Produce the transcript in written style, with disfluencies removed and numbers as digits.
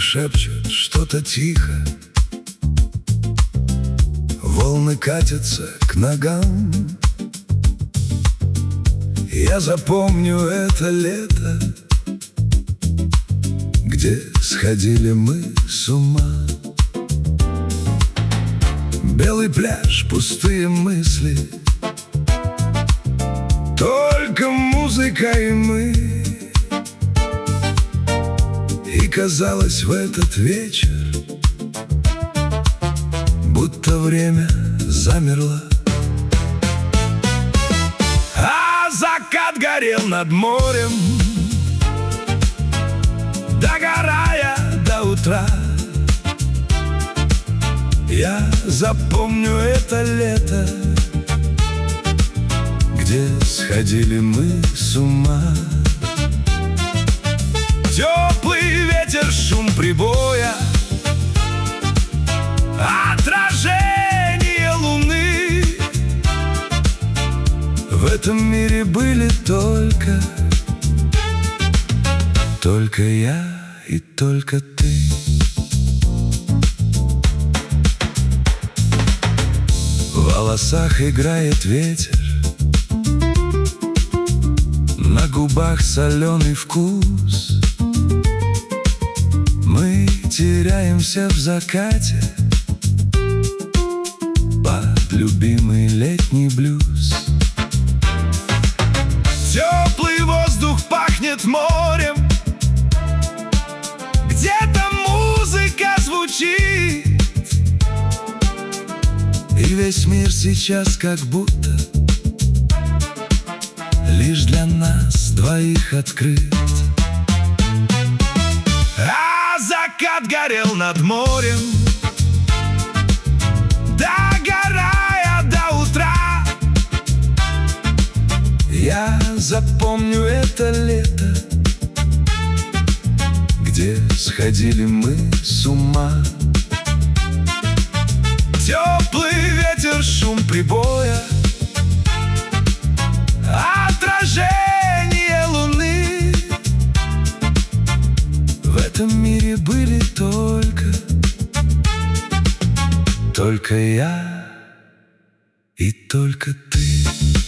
шепчут что-то тихо, волны катятся к ногам. Я запомню это лето, где сходили мы с ума. Белый пляж, пустые мысли, только музыка и мы. И казалось в этот вечер, будто время замерло. А закат горел над морем, догорая до утра. Я запомню это лето, где сходили мы с ума. Теплый ветер, шум прибоя, отражение луны. В этом мире были только я и только ты. В волосах играет ветер, на губах соленый вкус. Мы теряемся в закате под любимый летний блюз. Теплый воздух пахнет морем, где-то музыка звучит, и весь мир сейчас как будто лишь для нас двоих открыт. А закат горел над морем, догорая до утра. Я запомню это лето, где сходили мы с ума. Теплый ветер, шум прибоя, отражение луны. В этом мире были только я и только ты.